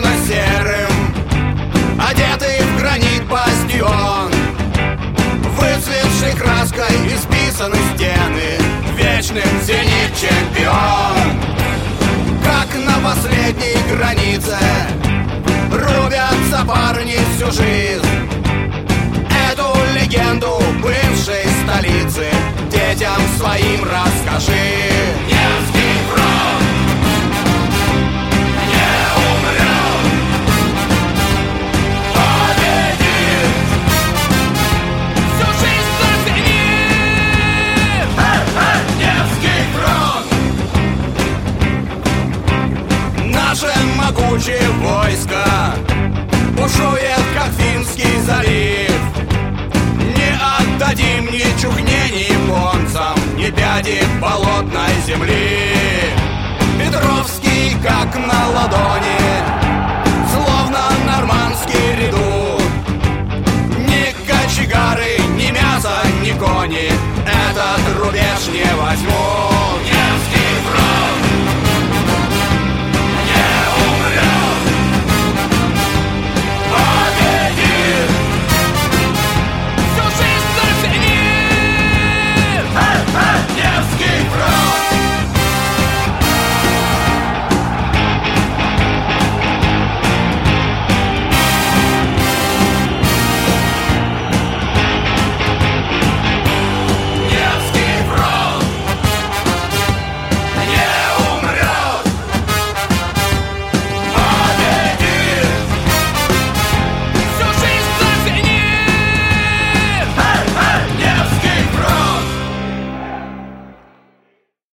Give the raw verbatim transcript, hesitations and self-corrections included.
темно-серым, одетый в гранит бастион. Выцветшей краской исписаны стены, вечным зенит чемпион. Как на последней границе рубятся парни всю жизнь. Эту легенду бывшей столицы детям своим расскажи. Невский фронт не умрет, победит, всю жизнь заценит. Невский фронт, наше могучее войско бушует, как Финский залив. Не отдадим ни чухне, ни японцам, ни пяди болотной земли. Петровский, как на ладони,